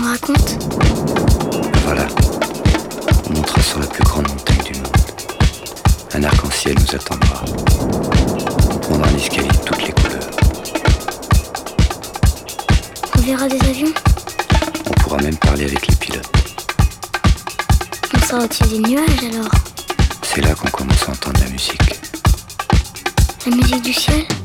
me racontes? Voilà. On montera sur la plus grande montagne du monde. Un arc-en-ciel nous attendra. On prendra un escalier de toutes les couleurs. On verra des avions? On pourra même parler avec les pilotes. On sera au-dessus des nuages alors? C'est là qu'on commence à entendre la musique. La musique du ciel?